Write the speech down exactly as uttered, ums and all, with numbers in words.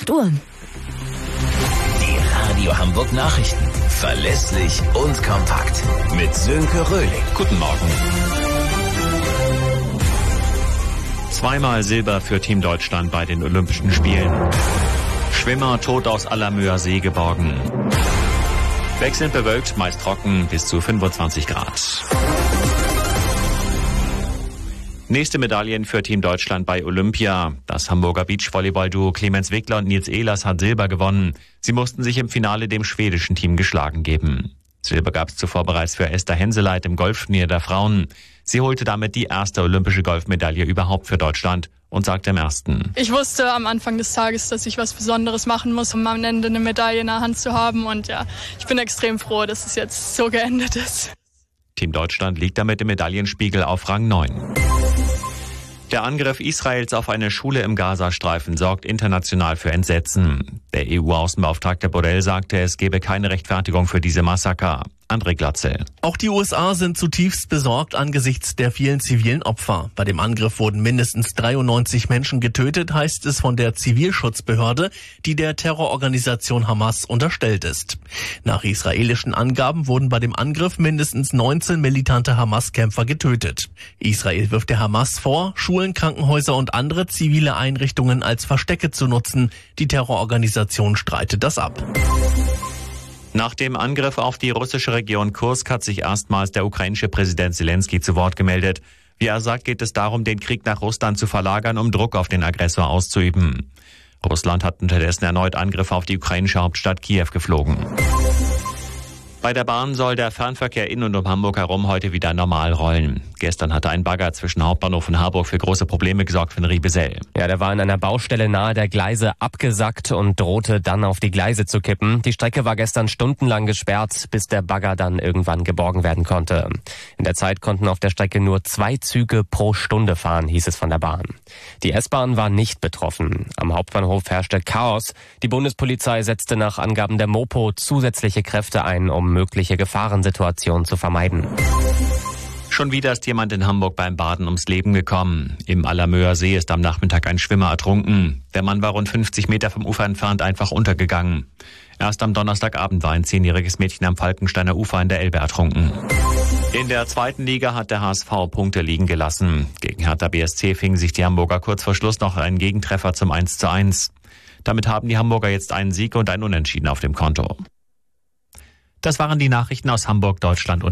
acht Uhr. Die Radio Hamburg Nachrichten. Verlässlich und kompakt. Mit Sönke Röhling. Guten Morgen. Zweimal Silber für Team Deutschland bei den Olympischen Spielen. Schwimmer tot aus Allermöer See geborgen. Wechselnd bewölkt, meist trocken, bis zu fünfundzwanzig Grad. Nächste Medaillen für Team Deutschland bei Olympia. Das Hamburger Beachvolleyball-Duo Clemens Wickler und Nils Ehlers hat Silber gewonnen. Sie mussten sich im Finale dem schwedischen Team geschlagen geben. Silber gab es zuvor bereits für Esther Henseleit im Golfturnier der Frauen. Sie holte damit die erste olympische Golfmedaille überhaupt für Deutschland und sagte im ersten: Ich wusste am Anfang des Tages, dass ich was Besonderes machen muss, um am Ende eine Medaille in der Hand zu haben. Und ja, ich bin extrem froh, dass es jetzt so geendet ist. Team Deutschland liegt damit im Medaillenspiegel auf Rang neun. Der Angriff Israels auf eine Schule im Gazastreifen sorgt international für Entsetzen. Der E U-Außenbeauftragte Borrell sagte, es gebe keine Rechtfertigung für diese Massaker. André Glatzel. Auch die U S A sind zutiefst besorgt angesichts der vielen zivilen Opfer. Bei dem Angriff wurden mindestens dreiundneunzig Menschen getötet, heißt es von der Zivilschutzbehörde, die der Terrororganisation Hamas unterstellt ist. Nach israelischen Angaben wurden bei dem Angriff mindestens neunzehn militante Hamas-Kämpfer getötet. Israel wirft der Hamas vor, Schulen, Krankenhäuser und andere zivile Einrichtungen als Verstecke zu nutzen. Die Terrororganisation streitet das ab. Nach dem Angriff auf die russische Region Kursk hat sich erstmals der ukrainische Präsident Zelensky zu Wort gemeldet. Wie er sagt, geht es darum, den Krieg nach Russland zu verlagern, um Druck auf den Aggressor auszuüben. Russland hat unterdessen erneut Angriffe auf die ukrainische Hauptstadt Kiew geflogen. Bei der Bahn soll der Fernverkehr in und um Hamburg herum heute wieder normal rollen. Gestern hatte ein Bagger zwischen Hauptbahnhof und Harburg für große Probleme gesorgt für den Riebesell. Ja, der war an einer Baustelle nahe der Gleise abgesackt und drohte dann auf die Gleise zu kippen. Die Strecke war gestern stundenlang gesperrt, bis der Bagger dann irgendwann geborgen werden konnte. In der Zeit konnten auf der Strecke nur zwei Züge pro Stunde fahren, hieß es von der Bahn. Die S-Bahn war nicht betroffen. Am Hauptbahnhof herrschte Chaos. Die Bundespolizei setzte nach Angaben der Mopo zusätzliche Kräfte ein, um mögliche Gefahrensituationen zu vermeiden. Schon wieder ist jemand in Hamburg beim Baden ums Leben gekommen. Im Allermöer See ist am Nachmittag ein Schwimmer ertrunken. Der Mann war rund fünfzig Meter vom Ufer entfernt einfach untergegangen. Erst am Donnerstagabend war ein zehnjähriges Mädchen am Falkensteiner Ufer in der Elbe ertrunken. In der zweiten Liga hat der H S V Punkte liegen gelassen. Gegen Hertha B S C fingen sich die Hamburger kurz vor Schluss noch einen Gegentreffer zum eins zu eins. Damit haben die Hamburger jetzt einen Sieg und ein Unentschieden auf dem Konto. Das waren die Nachrichten aus Hamburg, Deutschland und